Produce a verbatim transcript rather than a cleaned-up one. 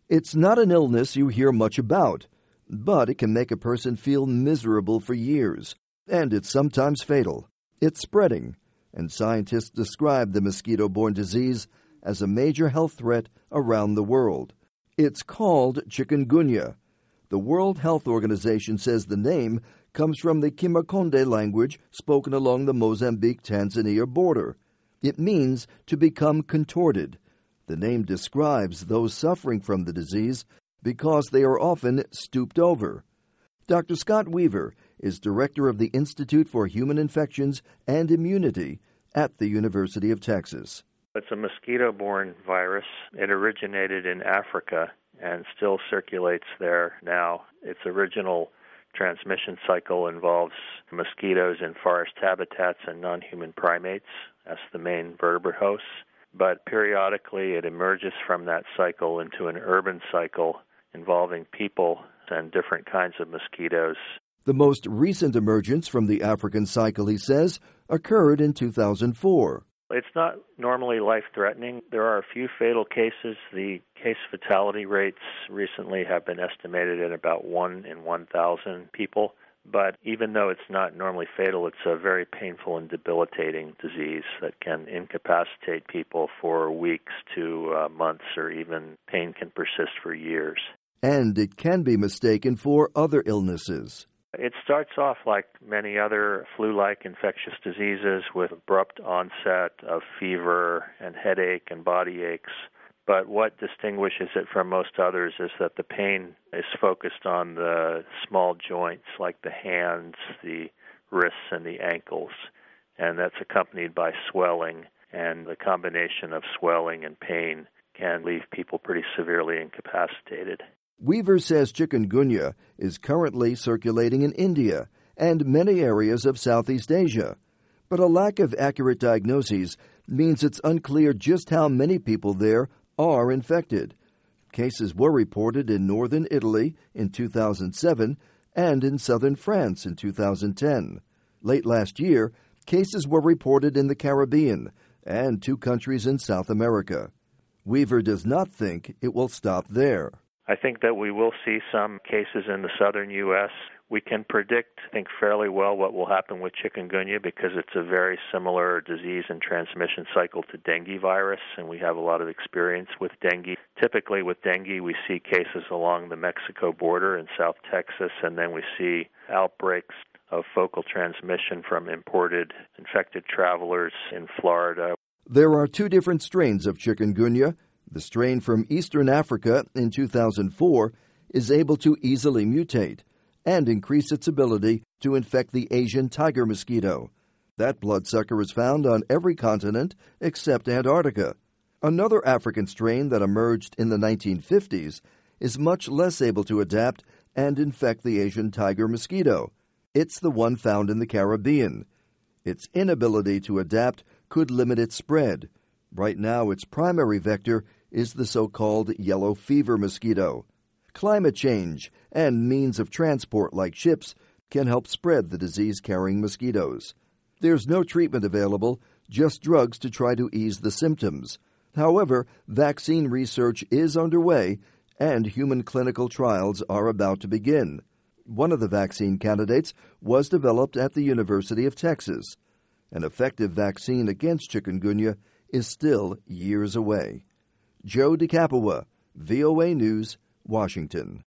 It's not an illness you hear much about, but it can make a person feel miserable for years, and it's sometimes fatal. It's spreading, and scientists describe the mosquito-borne disease as a major health threat around the world. It's called chikungunya. The World Health Organization says the name comes from the Kimakonde language spoken along the Mozambique-Tanzania border. It means to become contorted. The name describes those suffering from the disease because they are often stooped over. Doctor Scott Weaver is director of the Institute for Human Infections and Immunity at the University of Texas. It's a mosquito-borne virus. It originated in Africa and still circulates there now. Its original transmission cycle involves mosquitoes in forest habitats and non-human primates. That's the main vertebrate hosts. But periodically it emerges from that cycle into an urban cycle involving people and different kinds of mosquitoes. The most recent emergence from the African cycle, he says, occurred in two thousand four. It's not normally life-threatening. There are a few fatal cases. The case fatality rates recently have been estimated at about one in one thousand people. But even though it's not normally fatal, it's a very painful and debilitating disease that can incapacitate people for weeks to uh, months, or even pain can persist for years. And it can be mistaken for other illnesses. It starts off like many other flu-like infectious diseases with abrupt onset of fever and headache and body aches. But what distinguishes it from most others is that the pain is focused on the small joints like the hands, the wrists, and the ankles. And that's accompanied by swelling. And the combination of swelling and pain can leave people pretty severely incapacitated. Weaver says chikungunya is currently circulating in India and many areas of Southeast Asia. But a lack of accurate diagnoses means it's unclear just how many people there are infected. Cases were reported in northern Italy in two thousand seven and in southern France in two thousand ten. Late last year, cases were reported in the Caribbean and two countries in South America. Weaver does not think it will stop there. I think that we will see some cases in the southern U S We can predict, I think, fairly well what will happen with chikungunya because it's a very similar disease and transmission cycle to dengue virus, and we have a lot of experience with dengue. Typically with dengue, we see cases along the Mexico border in South Texas, and then we see outbreaks of focal transmission from imported infected travelers in Florida. There are two different strains of chikungunya. The strain from Eastern Africa in two thousand four is able to easily mutate and increase its ability to infect the Asian tiger mosquito. That bloodsucker is found on every continent except Antarctica. Another African strain that emerged in the nineteen fifties is much less able to adapt and infect the Asian tiger mosquito. It's the one found in the Caribbean. Its inability to adapt could limit its spread. Right now, its primary vector is the so-called yellow fever mosquito. Climate change and means of transport like ships can help spread the disease-carrying mosquitoes. There's no treatment available, just drugs to try to ease the symptoms. However, vaccine research is underway and human clinical trials are about to begin. One of the vaccine candidates was developed at the University of Texas. An effective vaccine against chikungunya is still years away. Joe DeCapua, V O A News, Washington.